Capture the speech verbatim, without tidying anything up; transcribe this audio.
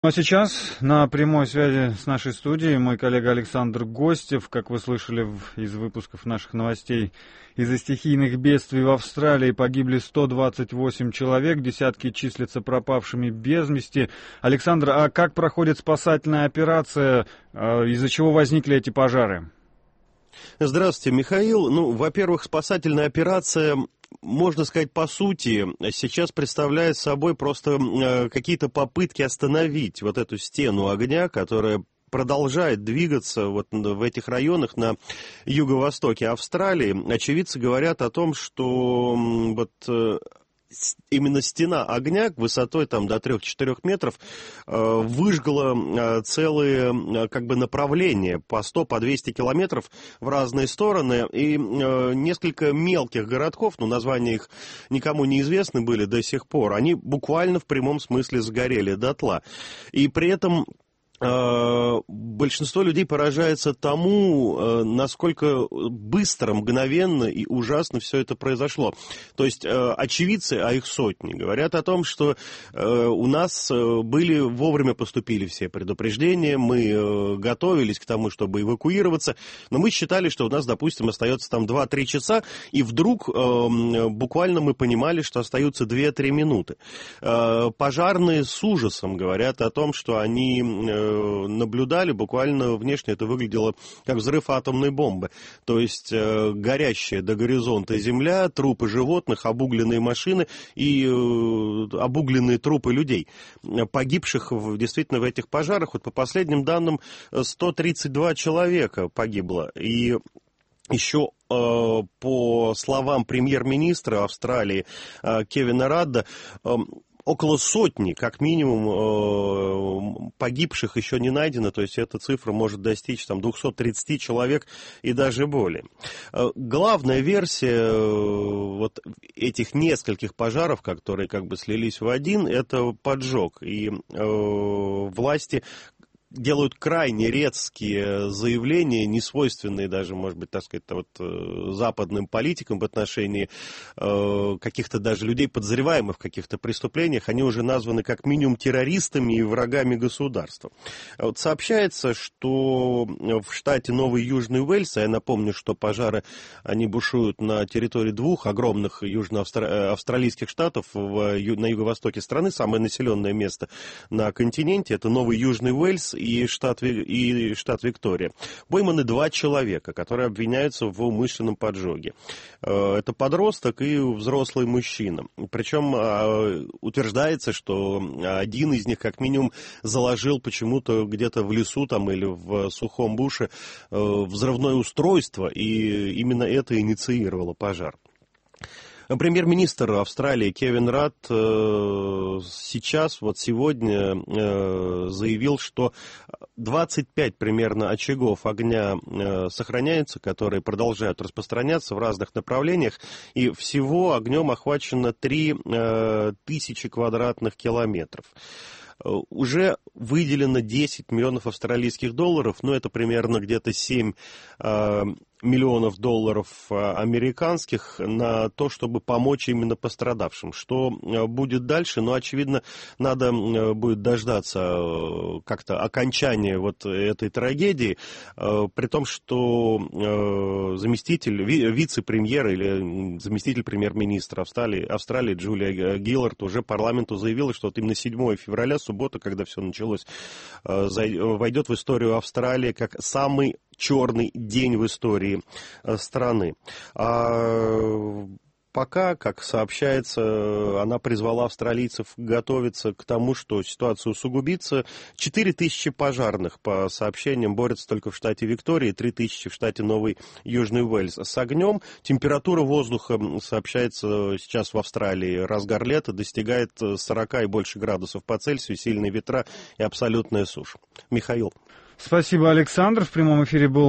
Ну а сейчас на прямой связи с нашей студией мой коллега Александр Гостев. Как вы слышали в, из выпусков наших новостей, из-за стихийных бедствий в Австралии погибли сто двадцать восемь человек, десятки числятся пропавшими без вести. Александр, а как проходит спасательная операция, из-за чего возникли эти пожары? Здравствуйте, Михаил. Ну, во-первых, спасательная операция, можно сказать, по сути, сейчас представляет собой просто э, какие-то попытки остановить вот эту стену огня, которая продолжает двигаться вот в этих районах на юго-востоке Австралии. Очевидцы говорят о том, что вот э, именно стена огня высотой там до трёх-четырёх метров э, выжгла э, целые э, как бы направления по сто, по двести километров в разные стороны, и э, несколько мелких городков, ну названия их никому не известны были до сих пор, они буквально в прямом смысле сгорели дотла. И при этом большинство людей поражается тому, насколько быстро, мгновенно и ужасно все это произошло. То есть очевидцы, а их сотни, говорят о том, что у нас были, вовремя поступили все предупреждения, мы готовились к тому, чтобы эвакуироваться, но мы считали, что у нас, допустим, остается там два-три часа, и вдруг буквально мы понимали, что остаются две-три минуты. Пожарные с ужасом говорят о том, что они наблюдали, буквально внешне это выглядело как взрыв атомной бомбы. То есть э, горящая до горизонта земля, трупы животных, обугленные машины и э, обугленные трупы людей, погибших в, действительно в этих пожарах. Вот по последним данным сто тридцать два человека погибло. И еще э, по словам премьер-министра Австралии э, Кевина Радда, э, около сотни, как минимум, погибших еще не найдено, то есть эта цифра может достичь там двухсот тридцати человек и даже более. Главная версия вот этих нескольких пожаров, которые как бы слились в один, это поджог. И э, власти делают крайне резкие заявления, несвойственные даже, может быть, так сказать, вот, западным политикам в отношении э, каких-то даже людей, подозреваемых в каких-то преступлениях. Они уже названы как минимум террористами и врагами государства. Вот сообщается, что в штате Новый Южный Уэльс, а я напомню, что пожары, они бушуют на территории двух огромных южноавстралийских штатов в, на юго-востоке страны, самое населенное место на континенте, это Новый Южный Уэльс и штат, и штат Виктория. Пойманы два человека, которые обвиняются в умышленном поджоге. Это подросток и взрослый мужчина. Причем утверждается, что один из них как минимум заложил почему-то где-то в лесу там, или в сухом буше взрывное устройство, и именно это инициировало пожар. Премьер-министр Австралии Кевин Радд э, сейчас, вот сегодня, э, заявил, что двадцать пять примерно очагов огня э, сохраняются, которые продолжают распространяться в разных направлениях, и всего огнем охвачено три э, тысячи квадратных километров. Уже выделено десять миллионов австралийских долларов, ну это примерно где-то семь э, миллионов долларов американских на то, чтобы помочь именно пострадавшим. Что будет дальше? Ну, очевидно, надо будет дождаться как-то окончания вот этой трагедии, при том, что заместитель, вице-премьер или заместитель премьер-министра Австралии, Австралии Джулия Гиллард уже парламенту заявила, что вот именно седьмого февраля, суббота, когда все началось, войдет в историю Австралии как самый черный день в истории страны. А пока, как сообщается, она призвала австралийцев готовиться к тому, что ситуация усугубится. четыре тысячи пожарных, по сообщениям, борются только в штате Виктория, три тысячи в штате Новый Южный Уэльс с огнем. Температура воздуха, сообщается, сейчас в Австралии разгар лета достигает сорока и больше градусов по Цельсию, сильные ветра и абсолютная сушь. Михаил. Спасибо, Александр. В прямом эфире был